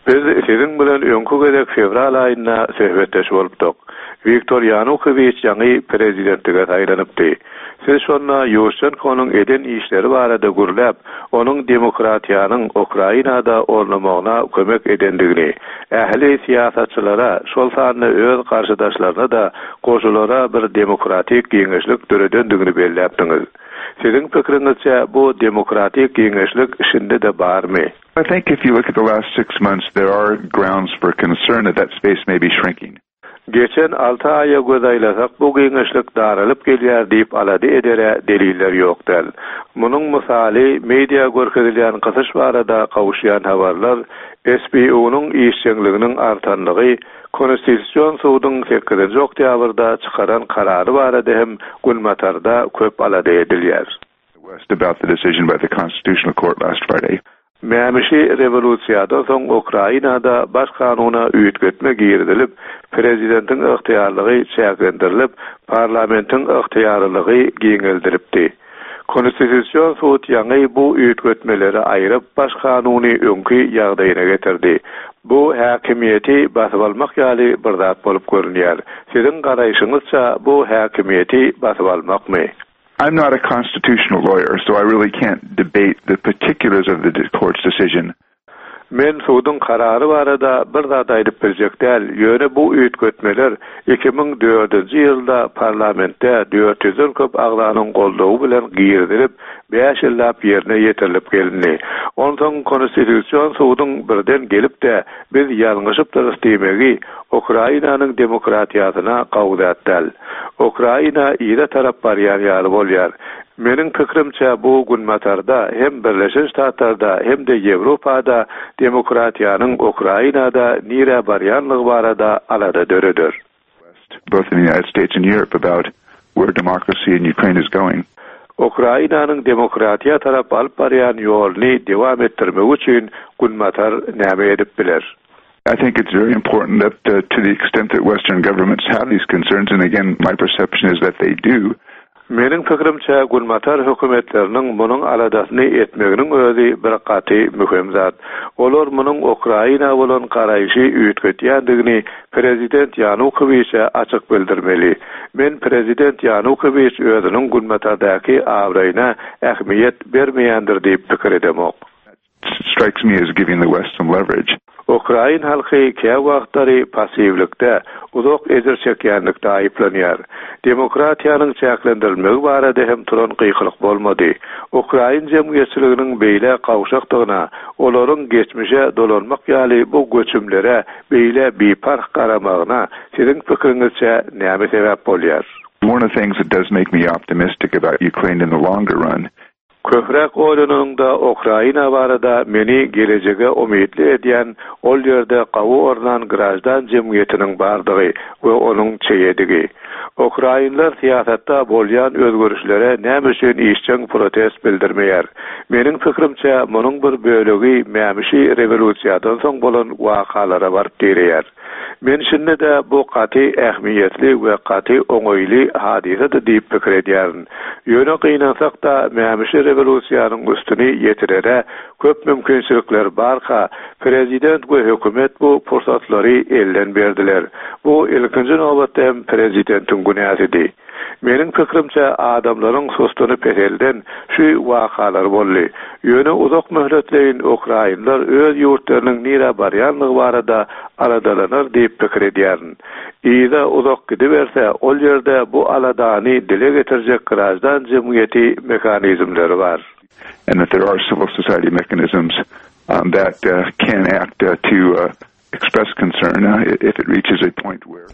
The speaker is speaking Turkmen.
Biz sizin bilen öňkü gezek fevral aýynda söhbetdeş bolupdyk. Viktor Yanukovych ýangy prezidentlige taýlanypdy. Siz şonda Ýurşenkowyň eden işleri barada gürläp, onuň demokratiýanyň Ukrainada ornamagyna kömek edendigini, ähli siýasatçylara, şol sany öz garşydaşlaryna da goşulara bir demokratik giňeşlik döredendigini belläpdiňiz. Sizin pikiriňizçe bu demokratik giňeşlik işinde de barmy? I think if you look at the last 6 months, there are grounds for concern that space may be shrinking. Geçen 6 aya göz aylasak bu giňeşlik daralyp gelýär diýip alady edere deliller ýokdal. Munyň misaly media görkezilýän gysyş barada kawuşýan habarlar SBU-nyň işçiliginiň artanlygy, Konstitusiýon suwudyň 8-nji oktýabrda çykaran karary barada hem Gulmatarda köp alady edilýär. West about the decision by the Constitutional Court last Friday. Mämişi revolúsiýadan soň Ukrainada baş kanuna üýtgetme girdilip, prezidentin ygtyýarlygy çäklendirilip, parlamentin ygtyýarlygy giňeldiripdi. Konstitusiýon suwut ýangy bu üýtgetmeleri aýryp baş kanuny öňki ýagdaýyna getirdi. Bu häkimiýeti basyp almak ýaly bir zat bolup görünýär. Sizin garaýşyňyzça bu häkimiýeti basyp almakmy? I'm not a constitutional lawyer, so I really can't debate the particulars of the court's decision. Men suwudyň karary barada bir zat aýdyp berjek däl. Ýöne bu üýtgetmeler 2004-nji ýylda parlamentde 400 köp agzanyň goldawy bilen girdilip, 5 ýyllap ýerine ýetirilip geldi. Ondan konstitusiýon suwudyň birden gelip de biz ýalňyşyp dyrysdymegi Ukrainanyň demokratiýasyna gawdatdal. Ukraina ýa tarap barýan ýaly bolýar. Meniň pikirimçe bu Gulmatarda hem Birleşik Ştatlarda hem de Ýewropada demokratiýanyň Ukrainada nire barýanlygy barada alada döredir. Both in the United States and Europe about where democracy in Ukraine is going. Ukrainanyň demokratiýa tarap alyp barýan ýoluny dewam etdirmek üçin Gulmatar näme edip biler? I think it's very important that to the extent that Western governments have these concerns, and again, my perception is that they do. Meniň pikirimçe Gulmatar hökümetleriniň munyň aladasyny etmeginiň özi bir gaty mühim zat. Olar munyň Ukraina bolan garaýşy üýtgetýändigini prezident Yanukowycha açyk bildirmeli. Men prezident Yanukovych özüniň Gulmatardaky awraýyna ähmiýet bermeýändir diýip pikir edemok. Strikes me as giving the West some leverage. Ukrain halky käw wagtlary passivlikde, uzak ezer çekýänlikde aýyplanýar. Demokratiýanyň çäklendirilmegi barada hem turan gıykylyk bolmady. Ukrain jemgyýetçiliginiň beýle gawşakdygyna, olaryň geçmişe dolanmak ýaly bu göçümlere beýle bipark garamagyna sizin pikiriňizçe näme sebäp bolýar? One of the things that does make me optimistic about Ukraine in the longer run. Köhrek oýlanyňda Ukraina barada meni gelejege umidli edýän ol ýerde gawy ornan grajdan jemgyýetiniň bardygy we onuň çeýedigi. Ukrainler siýasatda bolýan özgörüşlere näme üçin işçiň protest bildirmeýär? Meniň pikirimçe munyň bir bölegi mämişi revolúsiýadan soň bolan wakalara baryp dirýär. Men şinde de bu gaty ähmiýetli we gaty oňoýly hadisedir diýip pikir edýärin. Ýöne gynansak da mämişi revolúsiýanyň üstüni ýetirere köp mümkinçilikler barka prezident we hökümet bu forsatlary elden berdiler. Bu ilkinji nowbatda hem prezidentin günäsidir. Meniň pikirimçe adamlaryň sostanyp elden şu wakalar boldy. Ýöne uzak möhletleýin Ukrainler öz ýurtlarynyň nire barýanlygy barada aladalanar diýip pikir edýärin. Ýa-da uzak gidiberse, ol ýerde bu aladany dile getirjek grajdan jemgyýeti mekanizmleri bar. And that there are civil society mechanisms that can act to express concern if it reaches a point where